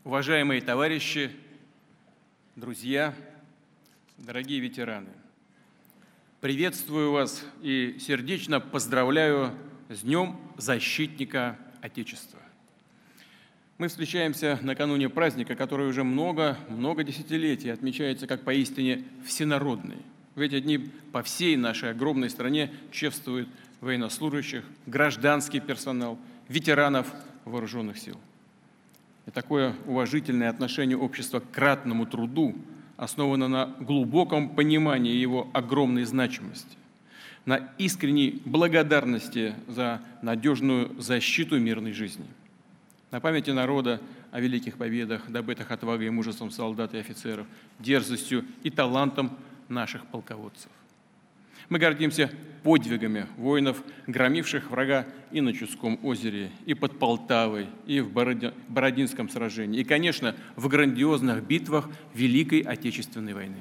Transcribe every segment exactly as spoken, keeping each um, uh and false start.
Уважаемые товарищи, друзья, дорогие ветераны, приветствую вас и сердечно поздравляю с Днем Защитника Отечества. Мы встречаемся накануне праздника, который уже много-много десятилетий отмечается как поистине всенародный. В эти дни по всей нашей огромной стране чествуют военнослужащих, гражданский персонал, ветеранов вооруженных сил. И такое уважительное отношение общества к ратному труду основано на глубоком понимании его огромной значимости, на искренней благодарности за надежную защиту мирной жизни, на памяти народа о великих победах, добытых отвагой и мужеством солдат и офицеров, дерзостью и талантом наших полководцев. Мы гордимся подвигами воинов, громивших врага и на Чудском озере, и под Полтавой, и в Бородинском сражении, и, конечно, в грандиозных битвах Великой Отечественной войны.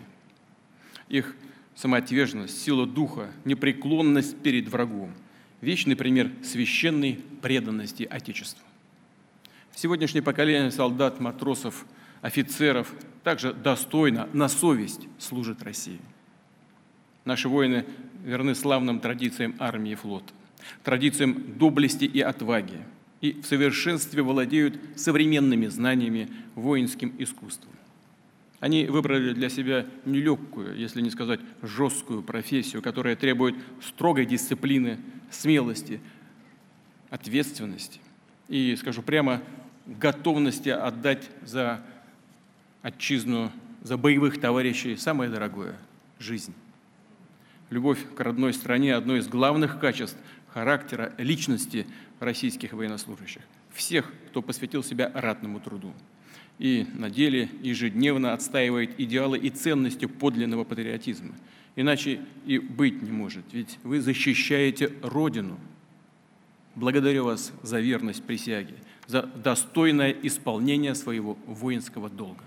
Их самоотверженность, сила духа, непреклонность перед врагом – вечный пример священной преданности Отечеству. Сегодняшнее поколение солдат, матросов, офицеров также достойно, на совесть служит России. Наши воины верны славным традициям армии и флота, традициям доблести и отваги, и в совершенстве владеют современными знаниями, воинским искусством. Они выбрали для себя нелегкую, если не сказать жесткую профессию, которая требует строгой дисциплины, смелости, ответственности и, скажу прямо, готовности отдать за отчизну, за боевых товарищей самое дорогое – жизнь. Любовь к родной стране – одно из главных качеств характера, личности российских военнослужащих. Всех, кто посвятил себя ратному труду. И на деле ежедневно отстаивает идеалы и ценности подлинного патриотизма. Иначе и быть не может, ведь вы защищаете Родину. Благодарю вас за верность присяге, за достойное исполнение своего воинского долга.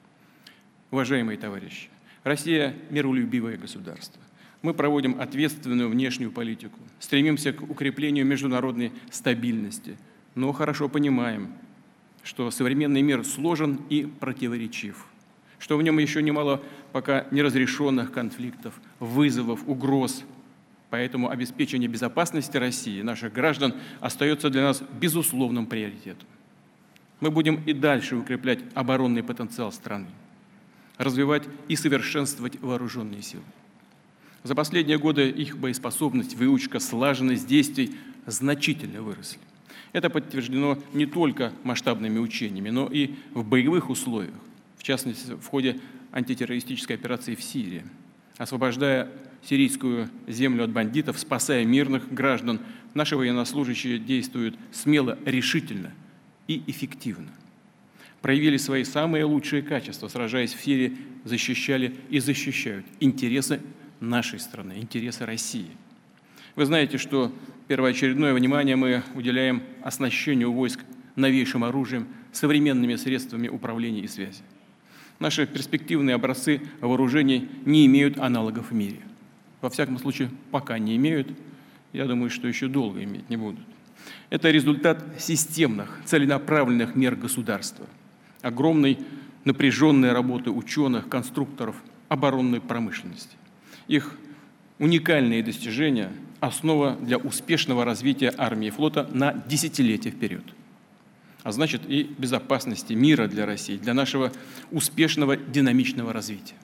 Уважаемые товарищи, Россия – миролюбивое государство. Мы проводим ответственную внешнюю политику, стремимся к укреплению международной стабильности, но хорошо понимаем, что современный мир сложен и противоречив, что в нем еще немало пока неразрешенных конфликтов, вызовов, угроз. Поэтому обеспечение безопасности России и наших граждан остается для нас безусловным приоритетом. Мы будем и дальше укреплять оборонный потенциал страны, развивать и совершенствовать вооруженные силы. За последние годы их боеспособность, выучка, слаженность действий значительно выросли. Это подтверждено не только масштабными учениями, но и в боевых условиях, в частности, в ходе антитеррористической операции в Сирии. Освобождая сирийскую землю от бандитов, спасая мирных граждан, наши военнослужащие действуют смело, решительно и эффективно. Проявили свои самые лучшие качества, сражаясь в Сирии, защищали и защищают интересы нашей страны, интересы России. Вы знаете, что первоочередное внимание мы уделяем оснащению войск новейшим оружием, современными средствами управления и связи. Наши перспективные образцы вооружений не имеют аналогов в мире. Во всяком случае, пока не имеют. Я думаю, что еще долго иметь не будут. Это результат системных, целенаправленных мер государства, огромной напряженной работы ученых, конструкторов, оборонной промышленности. Их уникальные достижения – основа для успешного развития армии и флота на десятилетия вперед. А значит, и безопасности мира для России, для нашего успешного динамичного развития.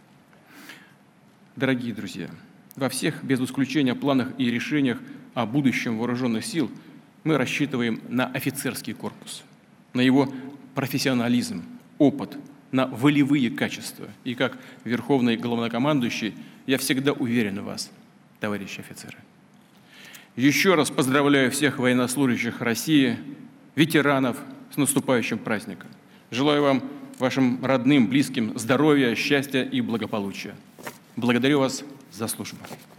Дорогие друзья, во всех, без исключения, планах и решениях о будущем вооруженных сил мы рассчитываем на офицерский корпус, на его профессионализм, опыт, на волевые качества. И как верховный главнокомандующий я всегда уверен в вас, товарищи офицеры. Еще раз поздравляю всех военнослужащих России, ветеранов с наступающим праздником. Желаю вам, вашим родным, близким здоровья, счастья и благополучия. Благодарю вас за службу.